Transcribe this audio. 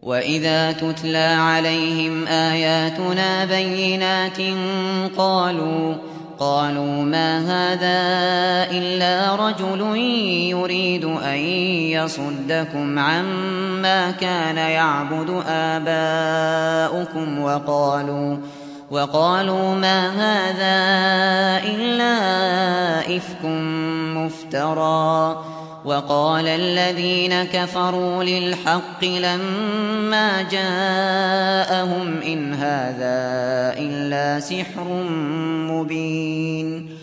وَإِذَا تُتْلَىٰ عَلَيْهِمْ آيَاتُنَا بَيِّنَاتٍ قَالُوا مَا هَٰذَا إِلَّا رَجُلٌ يُرِيدُ أَن يَصُدَّكُمْ عَمَّا كَانَ يَعْبُدُ آبَاؤُكُمْ وَقَالُوا مَا هَٰذَا إِلَّا إِفْكٌ مُّفْتَرًى. وَقَالَ الَّذِينَ كَفَرُوا لِلْحَقِّ لَمَّا جَاءَهُمْ إِنْ هَٰذَا إِلَّا سِحْرٌ مُّبِينٌ